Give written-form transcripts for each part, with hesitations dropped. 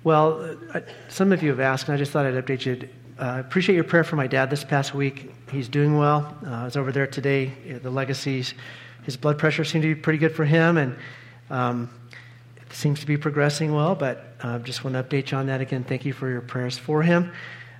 Well, some of you have asked, and I just thought I'd update you. Appreciate your prayer for my dad this past week. He's doing well. I was over there today at the Legacies. His blood pressure seemed to be pretty good for him, and it seems to be progressing well, but just want to update you on that again. Thank you for your prayers for him.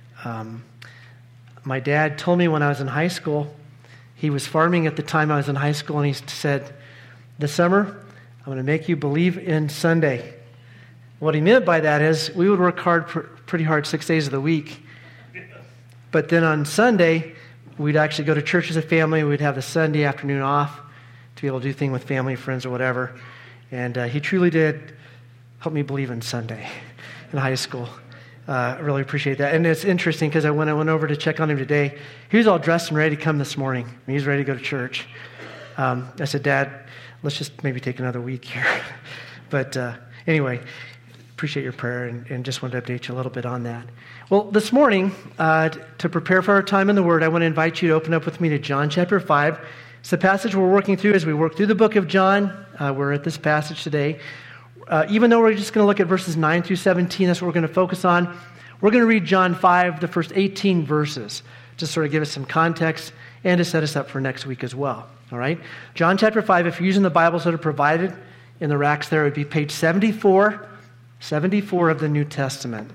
My dad told me when I was in high school, he was farming at the time I was in high school, and he said, "This summer, I'm going to make you believe in Sunday." What he meant by that is we would work pretty hard 6 days of the week. But then on Sunday, we'd actually go to church as a family. We'd have the Sunday afternoon off to be able to do things with family, friends, or whatever. And he truly did help me believe in Sunday in high school. I really appreciate that. And it's interesting because when I went over to check on him today, he was all dressed and ready to come this morning. He was ready to go to church. I said, "Dad, let's just maybe take another week here." But anyway, appreciate your prayer and just wanted to update you a little bit on that. Well, this morning, to prepare for our time in the Word, I want to invite you to open up with me to John chapter 5. It's the passage we're working through as we work through the book of John. We're at this passage today. Even though we're just going to look at verses 9 through 17, that's what we're going to focus on. We're going to read John 5, the first 18 verses, to sort of give us some context and to set us up for next week as well. All right? John chapter 5, if you're using the Bibles that are provided in the racks there, it would be page 74 of the New Testament.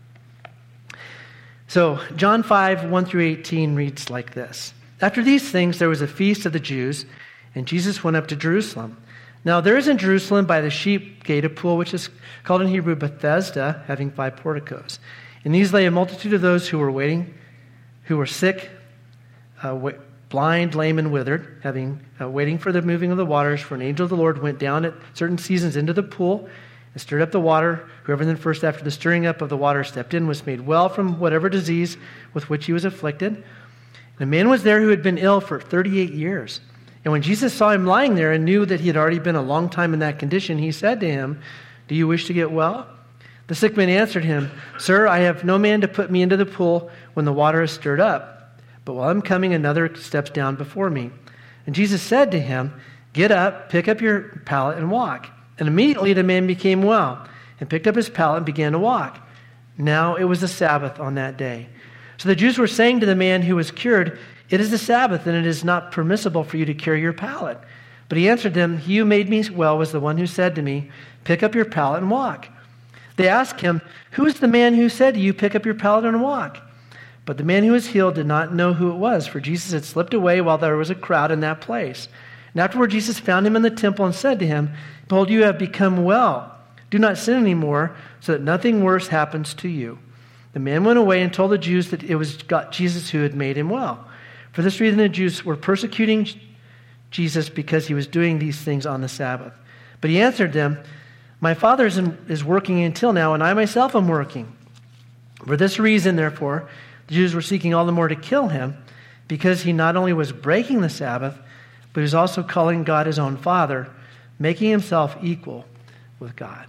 So, John 5, 1 through 18 reads like this. After these things, there was a feast of the Jews, and Jesus went up to Jerusalem. Now, there is in Jerusalem by the sheep gate a pool, which is called in Hebrew Bethesda, having 5 porticos. In these lay a multitude of those who were sick, blind, lame, and withered, waiting for the moving of the waters. For an angel of the Lord went down at certain seasons into the pool and stirred up the water. Whoever then first after the stirring up of the water stepped in was made well from whatever disease with which he was afflicted. And a man was there who had been ill for 38 years. And when Jesus saw him lying there and knew that he had already been a long time in that condition, he said to him, "Do you wish to get well?" The sick man answered him, "Sir, I have no man to put me into the pool when the water is stirred up. But while I'm coming, another steps down before me." And Jesus said to him, "Get up, pick up your pallet, and walk." And immediately the man became well and picked up his pallet and began to walk. Now it was the Sabbath on that day. So the Jews were saying to the man who was cured, "It is the Sabbath, and it is not permissible for you to carry your pallet." But he answered them, "He who made me well was the one who said to me, 'Pick up your pallet and walk.'" They asked him, "Who is the man who said to you, 'Pick up your pallet and walk'?" But the man who was healed did not know who it was, for Jesus had slipped away while there was a crowd in that place. And afterward Jesus found him in the temple and said to him, "Behold, you have become well. Do not sin anymore, so that nothing worse happens to you." The man went away and told the Jews that it was Jesus who had made him well. For this reason the Jews were persecuting Jesus because he was doing these things on the Sabbath. But he answered them, "My Father is working until now, and I myself am working." For this reason, therefore, the Jews were seeking all the more to kill him, because he not only was breaking the Sabbath, but he was also calling God his own Father, making himself equal with God.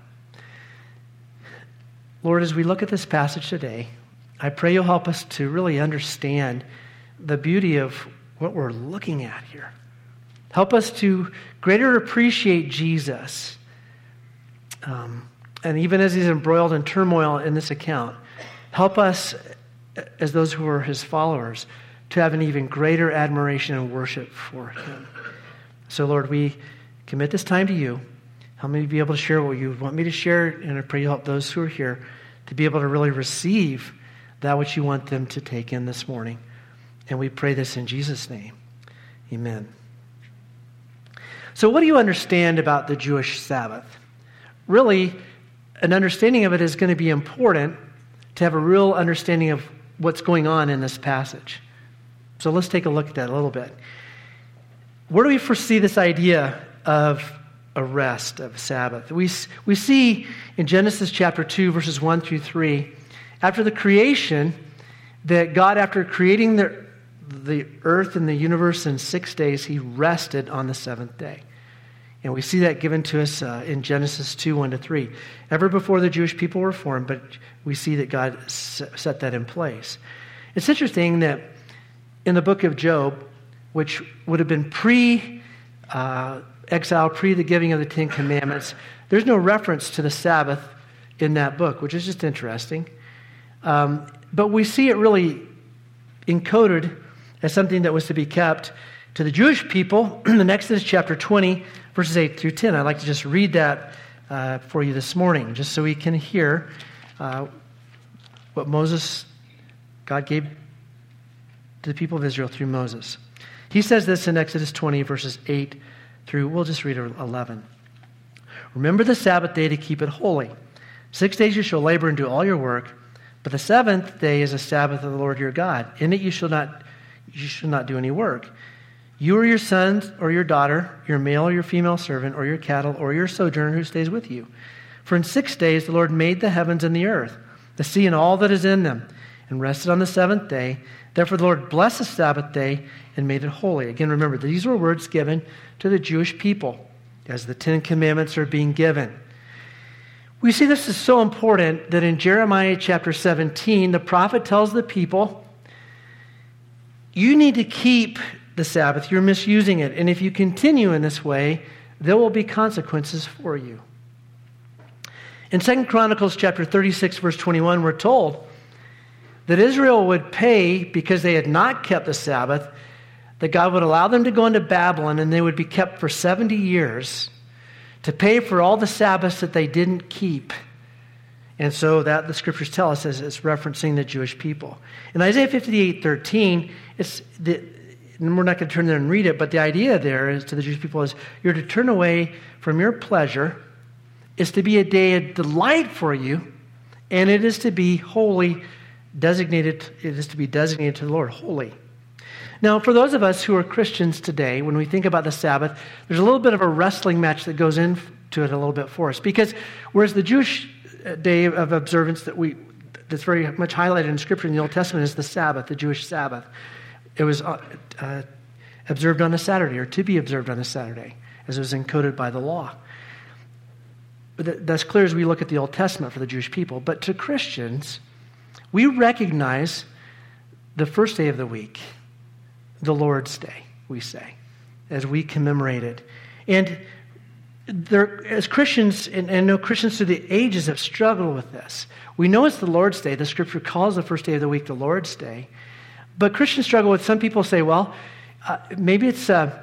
Lord, as we look at this passage today, I pray you'll help us to really understand the beauty of what we're looking at here. Help us to greater appreciate Jesus. And even as he's embroiled in turmoil in this account, help us, as those who are his followers, to have an even greater admiration and worship for him. So, Lord, we commit this time to you. Help me to be able to share what you want me to share, and I pray you help those who are here to be able to really receive that which you want them to take in this morning. And we pray this in Jesus' name. Amen. So what do you understand about the Jewish Sabbath? Really, an understanding of it is going to be important to have a real understanding of what's going on in this passage. So let's take a look at that a little bit. Where do we foresee this idea of a rest, of Sabbath? We see in Genesis chapter 2, verses 1 through 3, after the creation, that God, after creating the earth and the universe in 6 days, he rested on the seventh day. And we see that given to us in Genesis 2, 1 to 3. Ever before the Jewish people were formed, but we see that God set that in place. It's interesting that in the book of Job, which would have been pre-exile, pre the giving of the Ten Commandments, there's no reference to the Sabbath in that book, which is just interesting. But we see it really encoded as something that was to be kept to the Jewish people in Exodus chapter 20, verses 8 through 10. I'd like to just read that for you this morning, just so we can hear what God gave to the people of Israel through Moses. He says this in Exodus 20, verses 8 through, we'll just read 11. Remember the Sabbath day to keep it holy. 6 days you shall labor and do all your work, but the seventh day is a Sabbath of the Lord your God. In it you shall not do any work. You or your son or your daughter, your male or your female servant, or your cattle, or your sojourner who stays with you. For in 6 days the Lord made the heavens and the earth, the sea and all that is in them, and rested on the seventh day. Therefore the Lord blessed the Sabbath day and made it holy. Again, remember, these were words given to the Jewish people as the Ten Commandments are being given. We see this is so important that in Jeremiah chapter 17, the prophet tells the people, you need to keep the Sabbath. You're misusing it. And if you continue in this way, there will be consequences for you. In 2 Chronicles chapter 36, verse 21, we're told that Israel would pay because they had not kept the Sabbath, that God would allow them to go into Babylon and they would be kept for 70 years to pay for all the Sabbaths that they didn't keep. And so that the scriptures tell us as it's referencing the Jewish people. In Isaiah 58:13, and we're not going to turn there and read it, but the idea there is to the Jewish people is you're to turn away from your pleasure. It's to be a day of delight for you, and it is to be holy, designated. It is to be designated to the Lord, holy. Now, for those of us who are Christians today, when we think about the Sabbath, there's a little bit of a wrestling match that goes into it a little bit for us. Because whereas the Jewish day of observance that's very much highlighted in Scripture in the Old Testament is the Sabbath, the Jewish Sabbath. It was observed on a Saturday, or to be observed on a Saturday, as it was encoded by the law. But that's clear as we look at the Old Testament for the Jewish people. But to Christians, we recognize the first day of the week, the Lord's Day, we say, as we commemorate it. And as Christians, and I know Christians through the ages have struggled with this. We know it's the Lord's Day. The Scripture calls the first day of the week the Lord's Day. But Christians struggle with, some people say, well, maybe the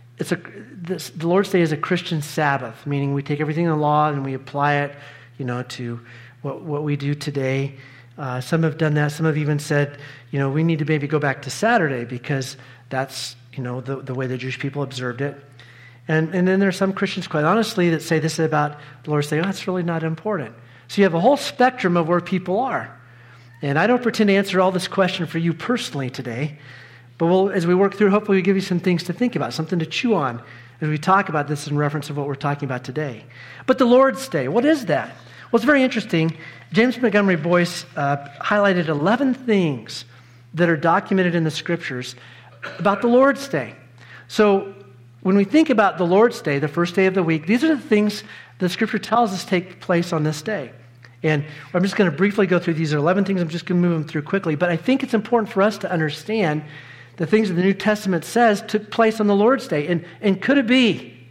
Lord's Day is a Christian Sabbath, meaning we take everything in the law and we apply it, to what we do today. Some have done that. Some have even said, we need to maybe go back to Saturday because that's, the way the Jewish people observed it. And then there are some Christians, quite honestly, that say this is about the Lord's Day. Oh, it's really not important. So you have a whole spectrum of where people are. And I don't pretend to answer all this question for you personally today, but as we work through, hopefully we give you some things to think about, something to chew on as we talk about this in reference of what we're talking about today. But the Lord's Day, what is that? Well, it's very interesting. James Montgomery Boyce highlighted 11 things that are documented in the Scriptures about the Lord's Day. So when we think about the Lord's Day, the first day of the week, these are the things the Scripture tells us take place on this day. And I'm just going to briefly go through these 11 things. I'm just going to move them through quickly. But I think it's important for us to understand the things that the New Testament says took place on the Lord's Day. And could it be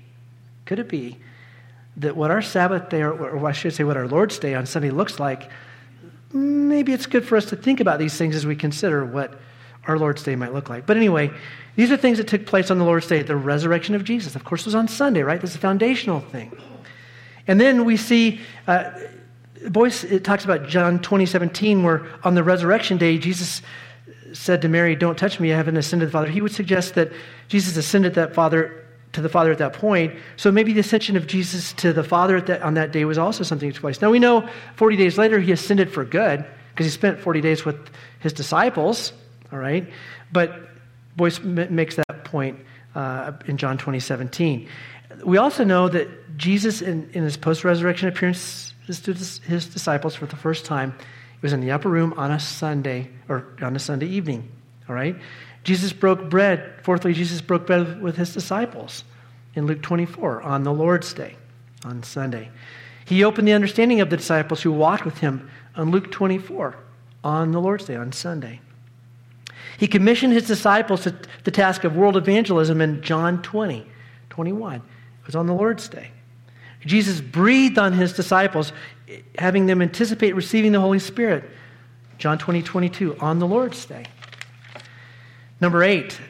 that what our Sabbath day, or I should say what our Lord's Day on Sunday looks like, maybe it's good for us to think about these things as we consider what our Lord's Day might look like. But anyway, these are things that took place on the Lord's Day. The resurrection of Jesus, of course, was on Sunday, right? That's a foundational thing. And then we see... Boyce, it talks about John 20:17, where on the resurrection day, Jesus said to Mary, don't touch me, I haven't ascended to the Father. He would suggest that Jesus ascended to the Father at that point. So maybe the ascension of Jesus to the Father on that day was also something that took place. Now we know 40 days later he ascended for good, because he spent 40 days with his disciples, all right? But Boyce makes that point in John 20:17. We also know that Jesus, in his post-resurrection appearance to his disciples for the first time, it was in the upper room on a Sunday, or on a Sunday evening, all right? Jesus broke bread. Fourthly, Jesus broke bread with his disciples in Luke 24 on the Lord's Day, on Sunday. He opened the understanding of the disciples who walked with him on Luke 24 on the Lord's Day, on Sunday. He commissioned his disciples to the task of world evangelism in John 20:21. It was on the Lord's Day. Jesus breathed on his disciples having them anticipate receiving the Holy Spirit. John 20:22, on the Lord's Day. Number 8,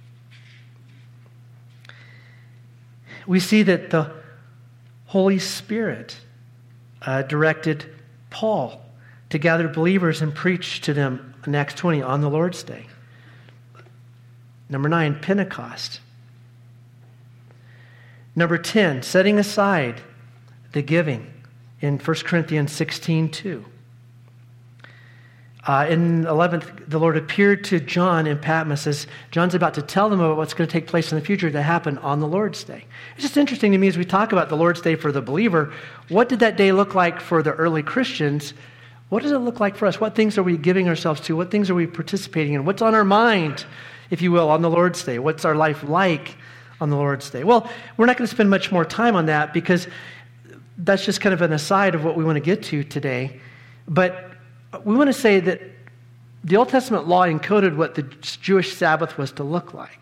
we see that the Holy Spirit directed Paul to gather believers and preach to them in Acts 20 on the Lord's Day. Number 9, Pentecost. Number 10, setting aside the giving in 1 Corinthians 16:2. In 11th, the Lord appeared to John in Patmos as John's about to tell them about what's going to take place in the future to happen on the Lord's Day. It's just interesting to me as we talk about the Lord's Day for the believer, what did that day look like for the early Christians? What does it look like for us? What things are we giving ourselves to? What things are we participating in? What's on our mind, if you will, on the Lord's Day? What's our life like on the Lord's Day? Well, we're not going to spend much more time on that because that's just kind of an aside of what we want to get to today. But we want to say that the Old Testament law encoded what the Jewish Sabbath was to look like.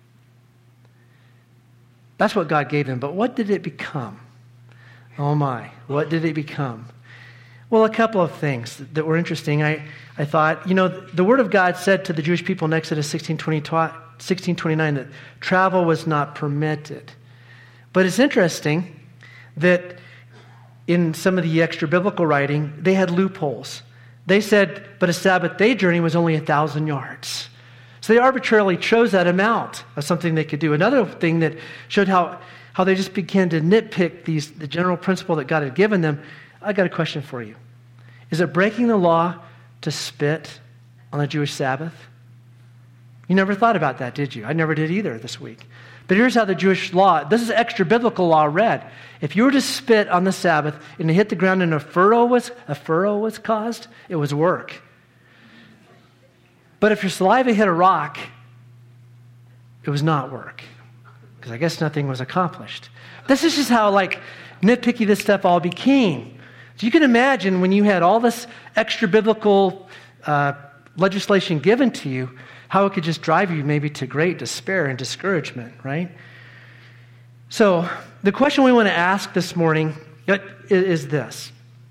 That's what God gave them. But what did it become? Oh my, what did it become? Well, a couple of things that were interesting. I thought, the Word of God said to the Jewish people in Exodus 16:29 that travel was not permitted. But it's interesting that in some of the extra biblical writing, they had loopholes. They said, but a Sabbath day journey was only 1,000 yards. So they arbitrarily chose that amount of something they could do. Another thing that showed how they just began to nitpick the general principle that God had given them. I got a question for you. Is it breaking the law to spit on the Jewish Sabbath? You never thought about that, did you? I never did either this week. But here's how the Jewish law, this is extra biblical law read. If you were to spit on the Sabbath and it hit the ground and a furrow was caused, it was work. But if your saliva hit a rock, it was not work. Because I guess nothing was accomplished. This is just how nitpicky this stuff all became. So you can imagine when you had all this extra biblical legislation given to you, how it could just drive you maybe to great despair and discouragement, right? So the question we want to ask this morning is this.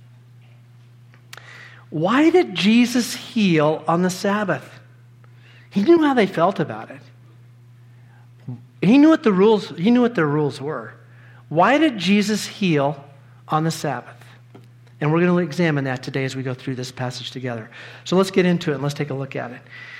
Why did Jesus heal on the Sabbath? He knew how they felt about it. He knew what their rules were. Why did Jesus heal on the Sabbath? And we're going to examine that today as we go through this passage together. So let's get into it and let's take a look at it.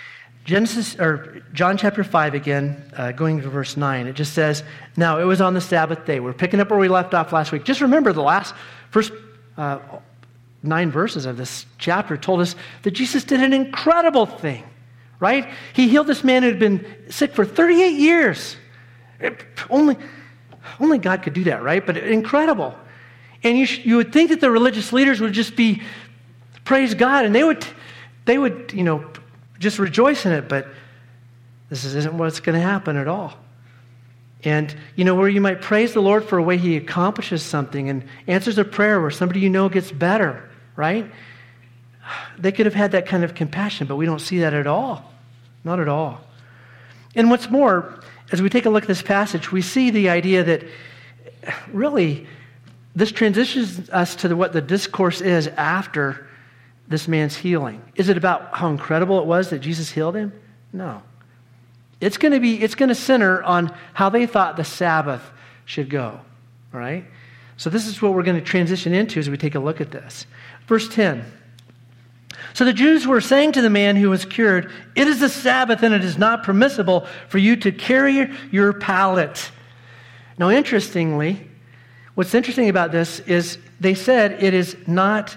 John chapter 5 again, going to verse 9, it just says, now it was on the Sabbath day. We're picking up where we left off last week. Just remember the first 9 verses of this chapter told us that Jesus did an incredible thing, right? He healed this man who had been sick for 38 years. Only God could do that, right? But incredible. And you would think that the religious leaders would just be, praise God, and they would just rejoice in it, but this isn't what's going to happen at all. And, where you might praise the Lord for a way He accomplishes something and answers a prayer where somebody gets better, right? They could have had that kind of compassion, but we don't see that at all. Not at all. And what's more, as we take a look at this passage, we see the idea that really this transitions us to what the discourse is after this man's healing. Is it about how incredible it was that Jesus healed him? No. It's going to center on how they thought the Sabbath should go. All right? So this is what we're going to transition into as we take a look at this. Verse 10. So the Jews were saying to the man who was cured, it is the Sabbath and it is not permissible for you to carry your pallet. Now, interestingly, what's interesting about this is they said it is not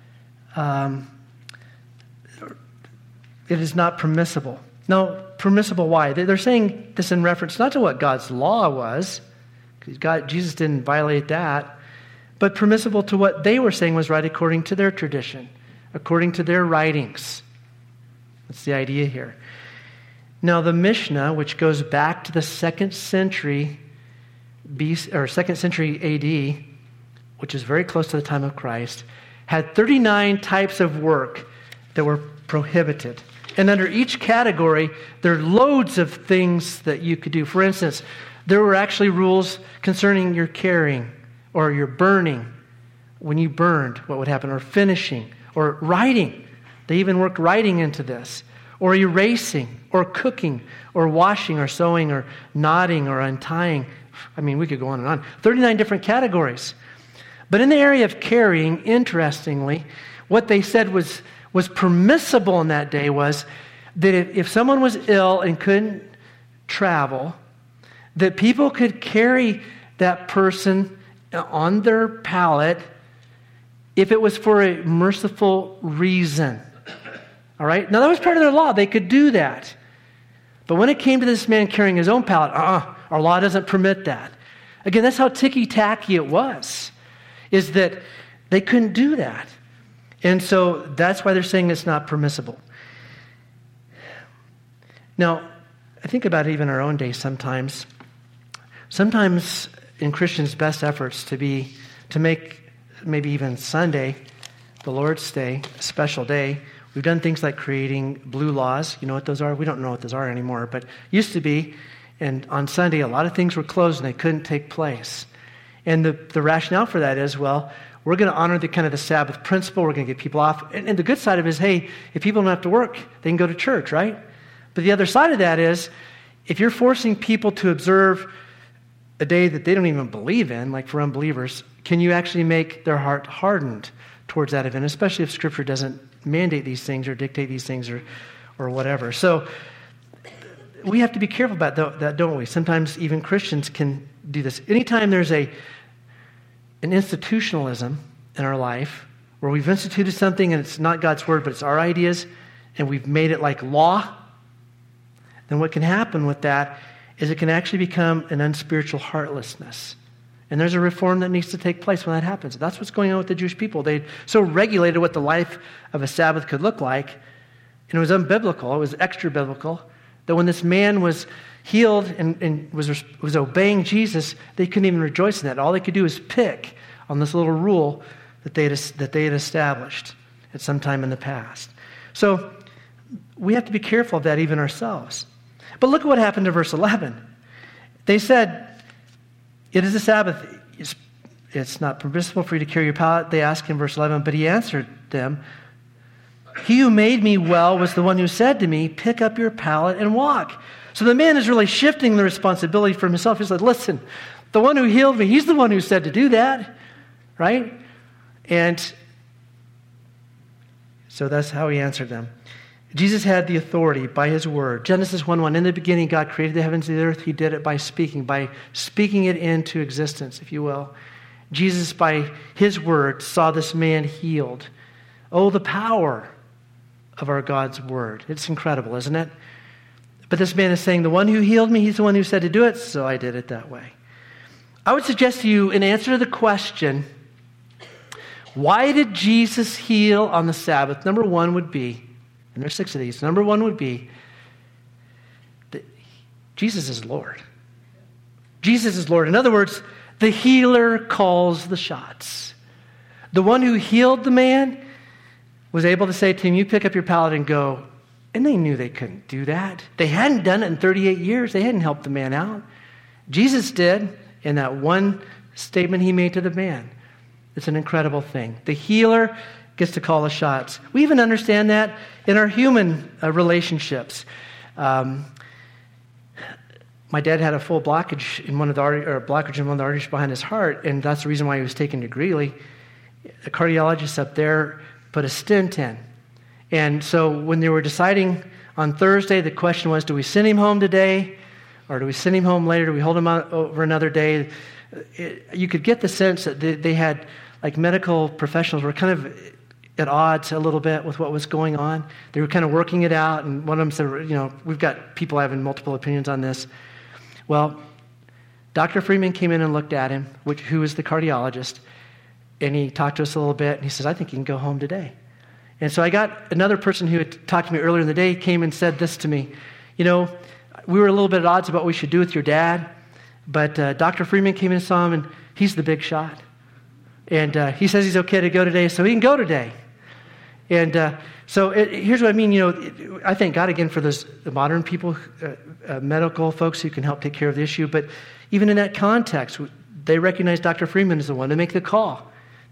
permissible. Now, permissible why? They're saying this in reference not to what God's law was, because Jesus didn't violate that, but permissible to what they were saying was right according to their tradition, according to their writings. That's the idea here. Now, the Mishnah, which goes back to the 2nd century AD, which is very close to the time of Christ, had 39 types of work that were prohibited. And under each category, there are loads of things that you could do. For instance, there were actually rules concerning your carrying or your burning, when you burned, what would happen? Or finishing, or writing. They even worked writing into this. Or erasing, or cooking, or washing, or sewing, or knotting, or untying. I mean, we could go on and on. 39 different categories. But in the area of carrying, interestingly, what they said was permissible in that day was that if someone was ill and couldn't travel, that people could carry that person on their pallet if it was for a merciful reason. All right? Now, that was part of their law. They could do that. But when it came to this man carrying his own pallet, our law doesn't permit that. Again, that's how ticky-tacky it was, is that they couldn't do that. And so that's why they're saying it's not permissible. Now, I think about even our own day sometimes. Sometimes in Christians' best efforts to make maybe even Sunday, the Lord's Day, a special day, we've done things like creating blue laws. You know what those are? We don't know what those are anymore, but used to be. And on Sunday, a lot of things were closed and they couldn't take place. And the rationale for that is, well, we're going to honor the Sabbath principle. We're going to get people off. And the good side of it is, hey, if people don't have to work, they can go to church, right? But the other side of that is, if you're forcing people to observe a day that they don't even believe in, like for unbelievers, can you actually make their heart hardened towards that event, especially if Scripture doesn't mandate these things or dictate these things or whatever. So we have to be careful about that, don't we? Sometimes even Christians can do this. Anytime there's an institutionalism in our life where we've instituted something and it's not God's word, but it's our ideas, and we've made it like law, then what can happen with that is it can actually become an unspiritual heartlessness. And there's a reform that needs to take place when that happens. That's what's going on with the Jewish people. They so regulated what the life of a Sabbath could look like, and it was unbiblical, it was extra biblical, that when this man was healed and was obeying Jesus, they couldn't even rejoice in that. All they could do was pick on this little rule that they had established at some time in the past. So we have to be careful of that even ourselves. But look at what happened to verse 11. They said, it is a Sabbath. It's not permissible for you to carry your pallet. They asked him, verse 11, but he answered them, he who made me well was the one who said to me, pick up your pallet and walk. So the man is really shifting the responsibility from himself. He's like, listen, the one who healed me, he's the one who said to do that, right? And so that's how he answered them. Jesus had the authority by his word. Genesis 1:1, in the beginning God created the heavens and the earth. He did it by speaking it into existence, if you will. Jesus, by his word, saw this man healed. Oh, the power of our God's word. It's incredible, isn't it? But this man is saying, the one who healed me, he's the one who said to do it, so I did it that way. I would suggest to you, in answer to the question, why did Jesus heal on the Sabbath? Number one would be, and there's 6 of these, number one would be that Jesus is Lord. Jesus is Lord. In other words, the healer calls the shots. The one who healed the man was able to say to him, you pick up your pallet and go. And they knew they couldn't do that. They hadn't done it in 38 years. They hadn't helped the man out. Jesus did in that one statement he made to the man. It's an incredible thing. The healer gets to call the shots. We even understand that in our human relationships. My dad had a full blockage in one of the arteries behind his heart, and that's the reason why he was taken to Greeley. A cardiologist up there put a stent in. And so when they were deciding on Thursday, the question was, do we send him home today? Or do we send him home later? Do we hold him out over another day? You could get the sense that they had, like, medical professionals were kind of at odds a little bit with what was going on. They were kind of working it out, and one of them said, we've got people having multiple opinions on this. Well, Dr. Freeman came in and looked at him, who is the cardiologist, and he talked to us a little bit, and he says, I think you can go home today. And so I got another person who had talked to me earlier in the day, came and said this to me. We were a little bit at odds about what we should do with your dad, but Dr. Freeman came in and saw him, and he's the big shot. And he says he's okay to go today, so he can go today. And here's what I mean. I thank God again for the modern people, medical folks who can help take care of the issue. But even in that context, they recognize Dr. Freeman as the one to make the call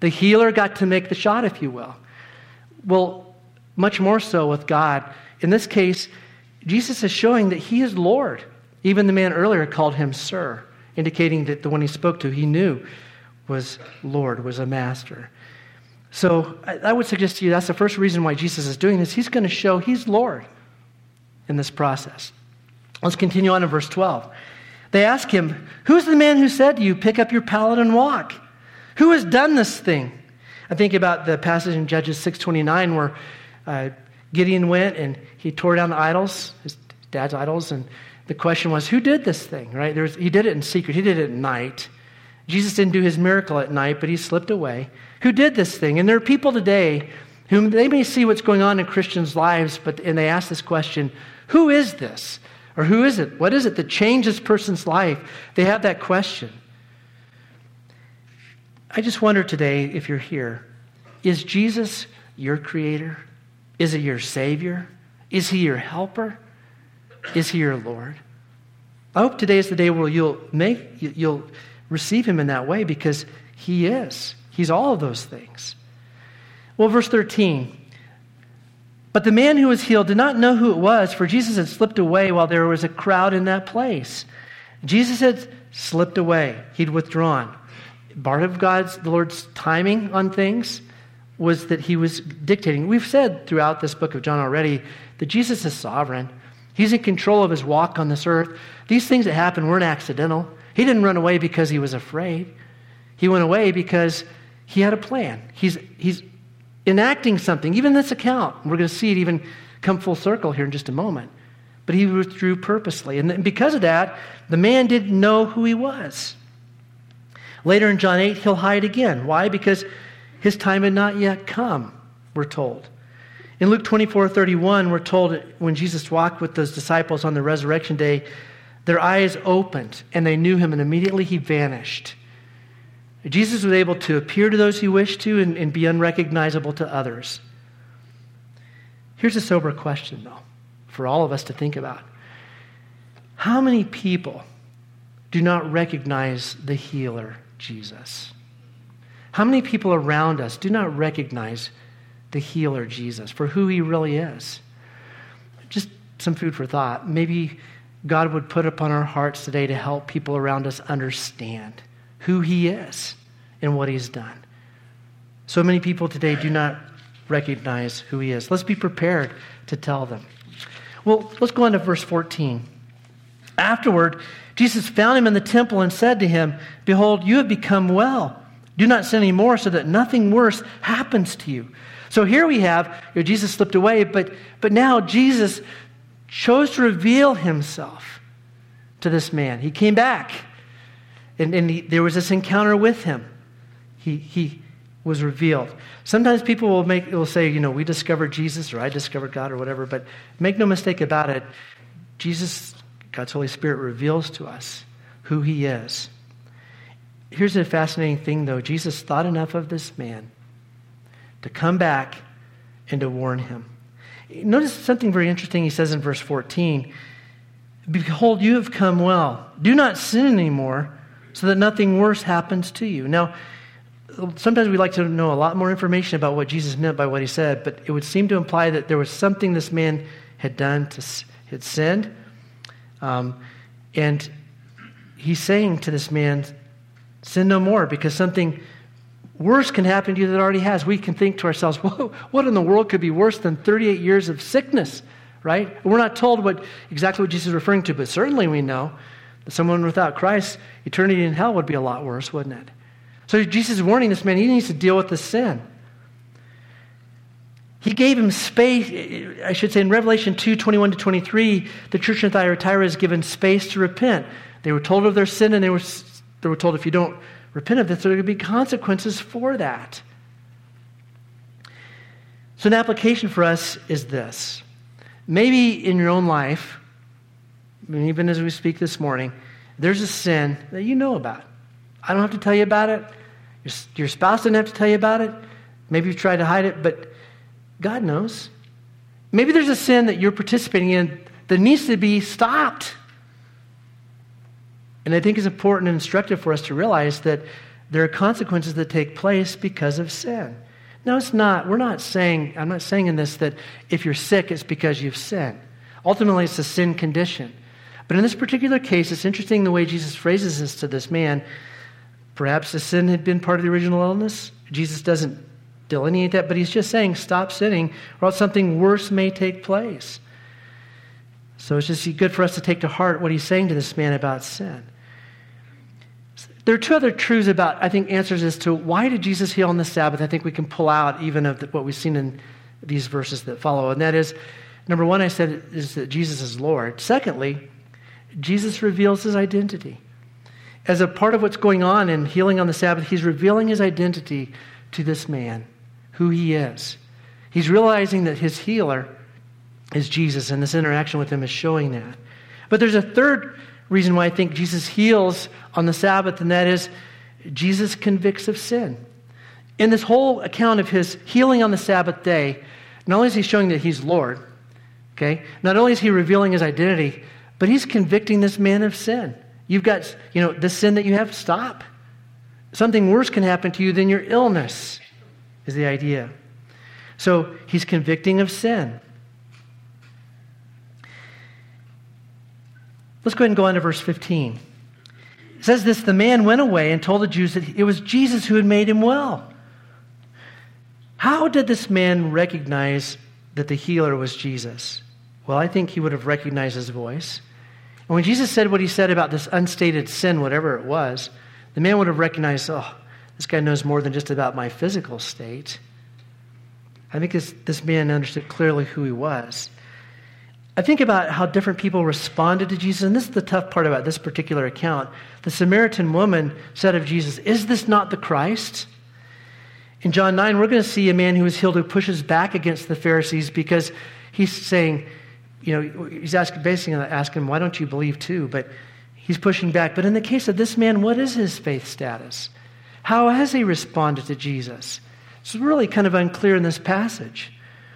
The healer got to make the shot, if you will. Well, much more so with God. In this case, Jesus is showing that he is Lord. Even the man earlier called him Sir, indicating that the one he spoke to, he knew was Lord, was a master. So I would suggest to you that's the first reason why Jesus is doing this. He's going to show he's Lord in this process. Let's continue on in verse 12. They ask him, who's the man who said to you, pick up your pallet and walk? Who has done this thing? I think about the passage in Judges 6:29 where Gideon went and he tore down the idols, his dad's idols, and the question was, who did this thing, right? He did it in secret. He did it at night. Jesus didn't do his miracle at night, but he slipped away. Who did this thing? And there are people today whom they may see what's going on in Christians' lives, and they ask this question, who is this? Or who is it? What is it that changed this person's life? They have that question. I just wonder today, if you're here, is Jesus your creator? Is he your Savior? Is he your helper? Is he your Lord? I hope today is the day where you'll receive him in that way, because he is. He's all of those things. Well, verse 13. But the man who was healed did not know who it was, for Jesus had slipped away while there was a crowd in that place. Jesus had slipped away. He'd withdrawn. Part of the Lord's timing on things was that he was dictating. We've said throughout this book of John already that Jesus is sovereign. He's in control of his walk on this earth. These things that happened weren't accidental. He didn't run away because he was afraid. He went away because he had a plan. He's enacting something. Even this account, we're going to see it even come full circle here in just a moment. But he withdrew purposely. And because of that, the man didn't know who he was. Later in John 8, he'll hide again. Why? Because his time had not yet come, we're told. In Luke 24:31, we're told when Jesus walked with those disciples on the resurrection day, their eyes opened and they knew him, and immediately he vanished. Jesus was able to appear to those he wished to and be unrecognizable to others. Here's a sober question, though, for all of us to think about. How many people do not recognize the healer, Jesus? How many people around us do not recognize the healer, Jesus, for who he really is? Just some food for thought. Maybe God would put upon our hearts today to help people around us understand who he is and what he's done. So many people today do not recognize who he is. Let's be prepared to tell them. Well, let's go on to verse 14. Afterward, Jesus found him in the temple and said to him, behold, you have become well. Do not sin anymore so that nothing worse happens to you. So here we have, Jesus slipped away, but now Jesus chose to reveal himself to this man. He came back, and there was this encounter with him. He was revealed. Sometimes people will say, we discovered Jesus, or I discovered God, or whatever, but make no mistake about it, Jesus, God's Holy Spirit, reveals to us who he is. Here's a fascinating thing, though. Jesus thought enough of this man to come back and to warn him. Notice something very interesting he says in verse 14. Behold, you have come well. Do not sin anymore so that nothing worse happens to you. Now, sometimes we like to know a lot more information about what Jesus meant by what he said, but it would seem to imply that there was something this man had done, had sinned. And he's saying to this man, sin no more, because something worse can happen to you that already has. We can think to ourselves, whoa, what in the world could be worse than 38 years of sickness, right? We're not told exactly what Jesus is referring to, but certainly we know that someone without Christ, eternity in hell would be a lot worse, wouldn't it? So Jesus is warning this man, he needs to deal with the sin. He gave him space, I should say in Revelation 2:21-23, the church in Thyatira is given space to repent. They were told of their sin, and they were told if you don't repent of this, there are going to be consequences for that. So an application for us is this. Maybe in your own life, even as we speak this morning, there's a sin that you know about. I don't have to tell you about it. Your spouse didn't have to tell you about it. Maybe you've tried to hide it, but God knows. Maybe there's a sin that you're participating in that needs to be stopped. And I think it's important and instructive for us to realize that there are consequences that take place because of sin. No, I'm not saying in this that if you're sick, it's because you've sinned. Ultimately, it's a sin condition. But in this particular case, it's interesting the way Jesus phrases this to this man. Perhaps the sin had been part of the original illness. Jesus doesn't delineate that, but he's just saying, stop sinning, or else something worse may take place. So it's just good for us to take to heart what he's saying to this man about sin. There are two other truths about, I think, answers as to why did Jesus heal on the Sabbath. I think we can pull out even of what we've seen in these verses that follow. And that is, number one, I said, is that Jesus is Lord. Secondly, Jesus reveals his identity. As a part of what's going on in healing on the Sabbath, he's revealing his identity to this man, who he is. He's realizing that his healer is Jesus, and this interaction with him is showing that. But there's a third reason why I think Jesus heals on the Sabbath, and that is Jesus convicts of sin. In this whole account of his healing on the Sabbath day, not only is he showing that he's Lord, okay, not only is he revealing his identity, but he's convicting this man of sin. You've got, the sin that you have, stop. Something worse can happen to you than your illness, is the idea. So he's convicting of sin. Let's go ahead and go on to verse 15. It says this, the man went away and told the Jews that it was Jesus who had made him well. How did this man recognize that the healer was Jesus? Well, I think he would have recognized his voice. And when Jesus said what he said about this unstated sin, whatever it was, the man would have recognized, this guy knows more than just about my physical state. I think this man understood clearly who he was. I think about how different people responded to Jesus, and this is the tough part about this particular account. The Samaritan woman said of Jesus, "Is this not the Christ?" In John 9, we're going to see a man who is healed who pushes back against the Pharisees because he's saying, he's basically asking, why don't you believe too? But he's pushing back. But in the case of this man, what is his faith status? How has he responded to Jesus? It's really kind of unclear in this passage.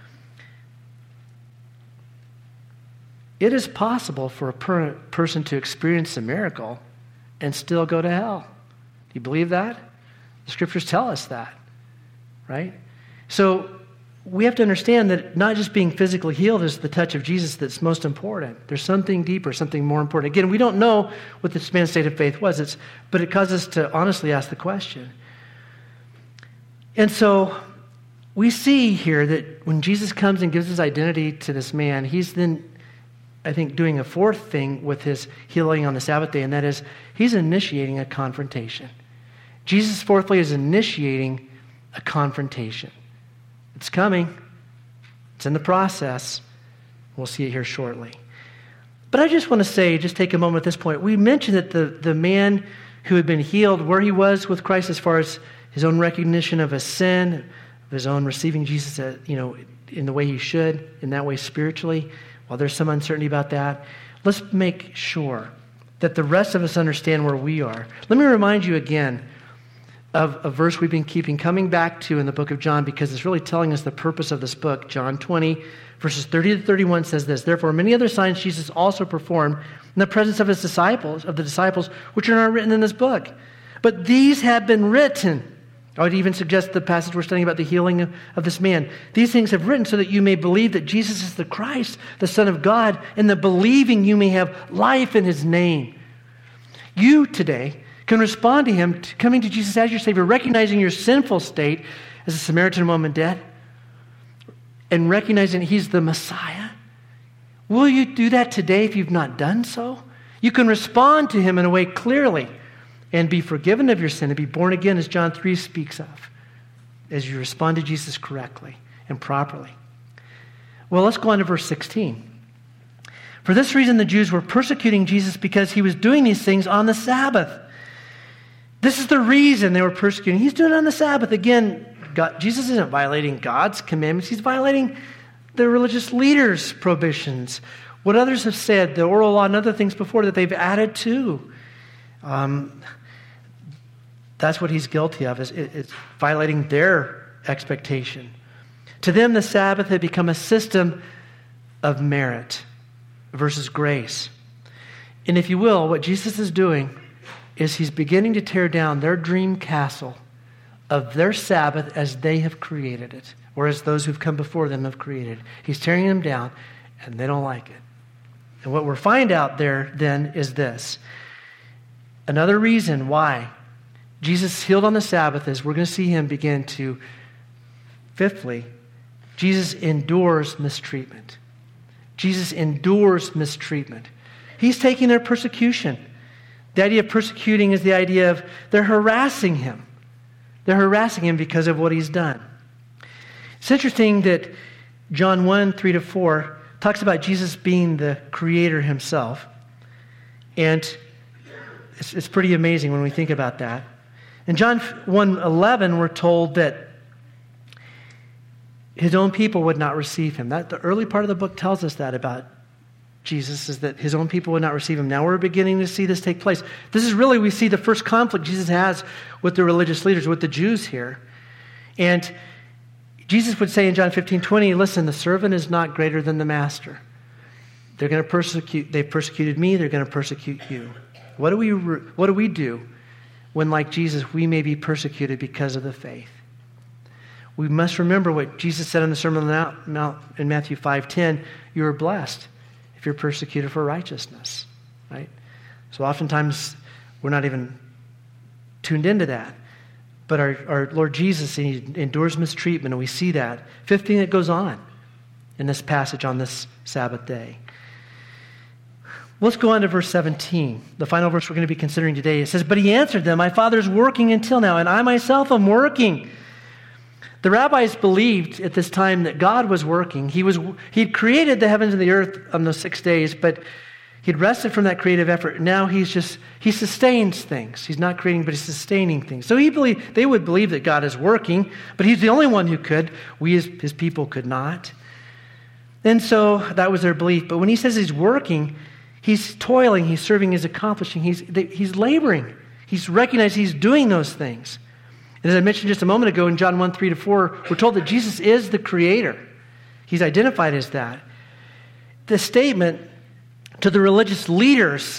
It is possible for a person to experience a miracle and still go to hell. Do you believe that? The scriptures tell us that, right? So we have to understand that not just being physically healed is the touch of Jesus that's most important. There's something deeper, something more important. Again, we don't know what this man's state of faith was, but it causes us to honestly ask the question. And so we see here that when Jesus comes and gives his identity to this man, he's then, I think, doing a fourth thing with his healing on the Sabbath day, and that is he's initiating a confrontation. Jesus, fourthly, is initiating a confrontation. It's coming. It's in the process. We'll see it here shortly. But I just want to say, just take a moment at this point. We mentioned that the man who had been healed, where he was with Christ as far as his own recognition of his sin, of his own receiving Jesus, in the way he should, in that way spiritually. While there's some uncertainty about that, let's make sure that the rest of us understand where we are. Let me remind you again of a verse we've been coming back to in the book of John, because it's really telling us the purpose of this book. John 20, verses 30 to 31 says this, "Therefore many other signs Jesus also performed in the presence of the disciples, which are not written in this book. But these have been written." I would even suggest the passage we're studying about the healing of this man. "These things have written so that you may believe that Jesus is the Christ, the Son of God, and the believing you may have life in his name." You today can respond to him, coming to Jesus as your Savior, recognizing your sinful state as a Samaritan woman did, and recognizing he's the Messiah. Will you do that today if you've not done so? You can respond to him in a way clearly and be forgiven of your sin and be born again, as John 3 speaks of, as you respond to Jesus correctly and properly. Well, let's go on to verse 16. "For this reason the Jews were persecuting Jesus because he was doing these things on the Sabbath." This is the reason they were persecuting. He's doing it on the Sabbath. Again, Jesus isn't violating God's commandments. He's violating the religious leaders' prohibitions. What others have said, the oral law and other things before that they've added to. That's what he's guilty of, is violating their expectation. To them, the Sabbath had become a system of merit versus grace. And if you will, what Jesus is doing is he's beginning to tear down their dream castle of their Sabbath as they have created it, or as those who've come before them have created. He's tearing them down, and they don't like it. And what we'll find out there then is this. Another reason why Jesus healed on the Sabbath is we're going to see him begin to, fifthly, Jesus endures mistreatment. Jesus endures mistreatment. He's taking their persecution. The idea of persecuting is the idea of they're harassing him. They're harassing him because of what he's done. It's interesting that John 1, 3-4 talks about Jesus being the creator himself. And it's pretty amazing when we think about that. In John 1:11, we're told that his own people would not receive him. The early part of the book tells us that about Jesus, is that his own people would not receive him. Now we're beginning to see this take place. This is really, we see the first conflict Jesus has with the religious leaders, with the Jews here. And Jesus would say in John 15:20, listen, the servant is not greater than the master. They're going to persecute, they've persecuted me, they're going to persecute you. What do we do when, like Jesus, we may be persecuted because of the faith? We must remember what Jesus said in the Sermon on the Mount in Matthew 5:10, you are blessed if you're persecuted for righteousness, right? So oftentimes we're not even tuned into that. But our Lord Jesus, he endures mistreatment, and we see that. Fifth thing that goes on in this passage on this Sabbath day. Let's go on to verse 17, the final verse we're going to be considering today. It says, but he answered them, my Father's working until now, and I myself am working. The rabbis believed at this time that God was working. He'd created the heavens and the earth on those 6 days, but he'd rested from that creative effort. Now he sustains things. He's not creating, but he's sustaining things. So they would believe that God is working, but he's the only one who could. We as his people could not. And so that was their belief. But when he says he's working, he's toiling, he's serving, he's accomplishing, he's laboring. He's recognized he's doing those things. And as I mentioned just a moment ago in John 1, 3-4, we're told that Jesus is the creator. He's identified as that. The statement to the religious leaders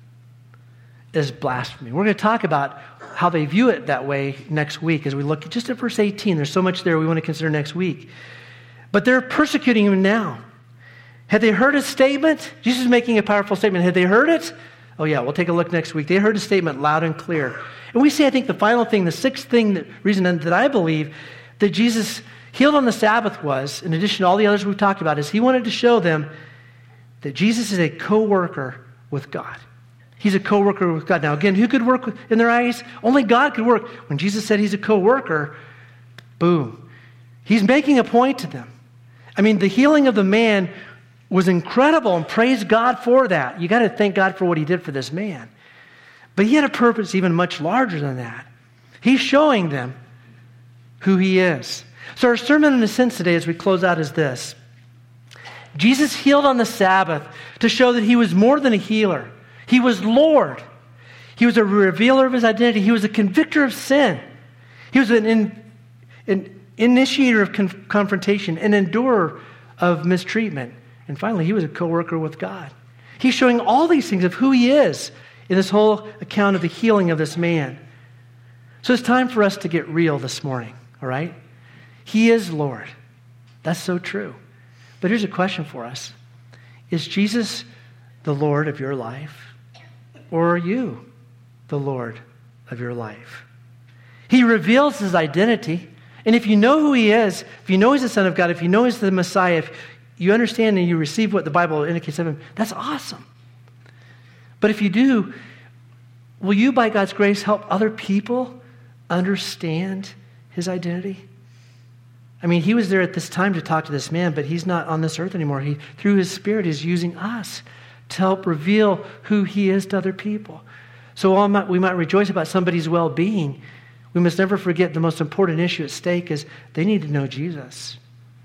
is blasphemy. We're going to talk about how they view it that way next week as we look just at verse 18. There's so much there we want to consider next week. But they're persecuting him now. Had they heard his statement? Jesus is making a powerful statement. Had they heard it? Oh yeah, we'll take a look next week. They heard his statement loud and clear. And we see, I think, the final thing, the sixth thing, reason that I believe that Jesus healed on the Sabbath was, in addition to all the others we've talked about, is he wanted to show them that Jesus is a co-worker with God. He's a co-worker with God. Now, again, who could work in their eyes? Only God could work. When Jesus said he's a co-worker, boom. He's making a point to them. I mean, the healing of the man was incredible, and praise God for that. You got to thank God for what he did for this man. But he had a purpose even much larger than that. He's showing them who he is. So our sermon in a sense today as we close out is this. Jesus healed on the Sabbath to show that he was more than a healer. He was Lord. He was a revealer of his identity. He was a convictor of sin. He was an initiator of confrontation, an endurer of mistreatment. And finally, he was a co-worker with God. He's showing all these things of who he is in this whole account of the healing of this man. So it's time for us to get real this morning, all right? He is Lord. That's so true. But here's a question for us. Is Jesus the Lord of your life? Or are you the Lord of your life? He reveals his identity. And if you know who he is, if you know he's the Son of God, if you know he's the Messiah, if you understand and you receive what the Bible indicates of him, that's awesome. But if you do, will you, by God's grace, help other people understand his identity? I mean, he was there at this time to talk to this man, but he's not on this earth anymore. He, through his Spirit, is using us to help reveal who he is to other people. So while we might rejoice about somebody's well-being, we must never forget the most important issue at stake is they need to know Jesus.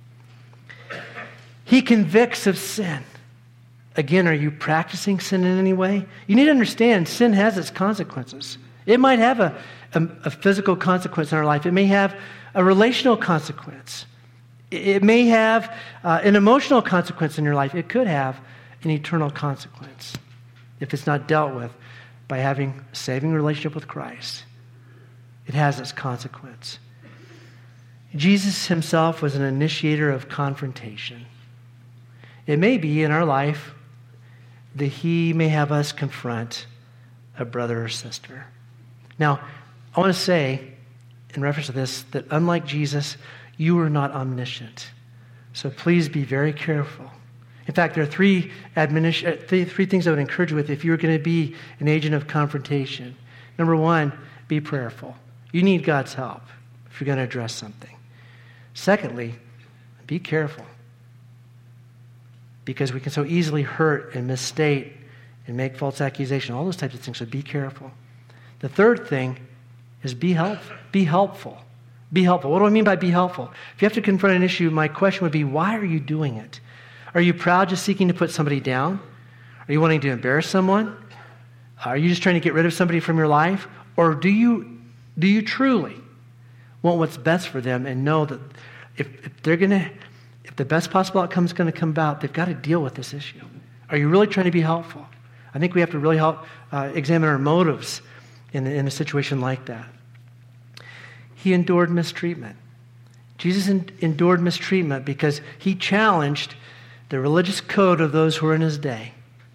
He convicts of sin. Again, are you practicing sin in any way? You need to understand sin has its consequences. It might have a physical consequence in our life. It may have a relational consequence. It may have an emotional consequence in your life. It could have an eternal consequence if it's not dealt with by having a saving relationship with Christ, it has its consequence. Jesus himself was an initiator of confrontation. It may be in our life that he may have us confront a brother or sister. Now, I want to say, in reference to this, that unlike Jesus, you are not omniscient. So please be very careful. In fact, there are three things I would encourage you with if you're going to be an agent of confrontation. Number one, be prayerful. You need God's help if you're going to address something. Secondly, be careful, because we can so easily hurt and misstate and make false accusation, all those types of things, so be careful. The third thing is be helpful. Be helpful. Be helpful. What do I mean by be helpful? If you have to confront an issue, my question would be, why are you doing it? Are you proud, just seeking to put somebody down? Are you wanting to embarrass someone? Are you just trying to get rid of somebody from your life? Or do you truly want what's best for them and know that if the best possible outcome is going to come about, they've got to deal with this issue? Are you really trying to be helpful? I think we have to really examine our motives in a situation like that. He endured mistreatment. Jesus endured mistreatment because he challenged the religious code of those who were in his day.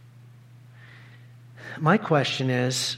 My question is,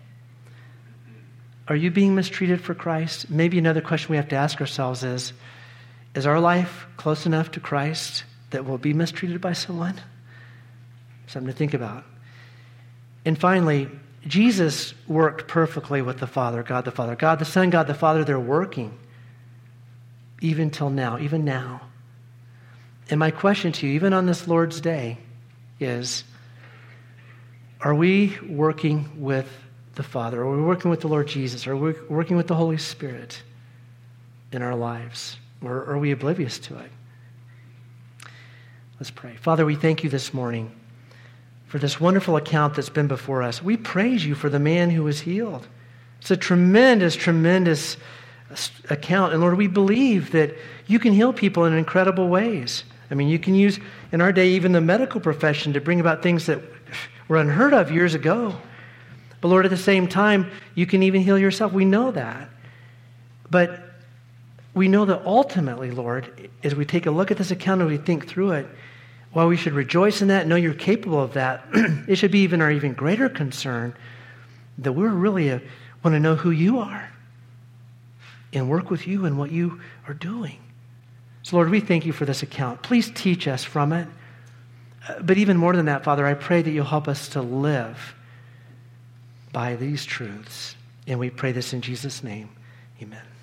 are you being mistreated for Christ? Maybe another question we have to ask ourselves is our life close enough to Christ that we'll be mistreated by someone? Something to think about. And finally, Jesus worked perfectly with the Father, God the Father. God the Son, God the Father, they're working even till now, even now. And my question to you, even on this Lord's Day, is, are we working with the Father? Are we working with the Lord Jesus? Are we working with the Holy Spirit in our lives? Or are we oblivious to it? Let's pray. Father, we thank you this morning for this wonderful account that's been before us. We praise you for the man who was healed. It's a tremendous, tremendous account. And Lord, we believe that you can heal people in incredible ways. I mean, you can use, in our day, even the medical profession to bring about things that were unheard of years ago. But Lord, at the same time, you can even heal yourself. We know that. But we know that ultimately, Lord, as we take a look at this account and we think through it, while we should rejoice in that, know you're capable of that, it should be even our even greater concern that we're really want to know who you are and work with you and what you are doing. So Lord, we thank you for this account. Please teach us from it. But even more than that, Father, I pray that you'll help us to live by these truths. And we pray this in Jesus' name. Amen.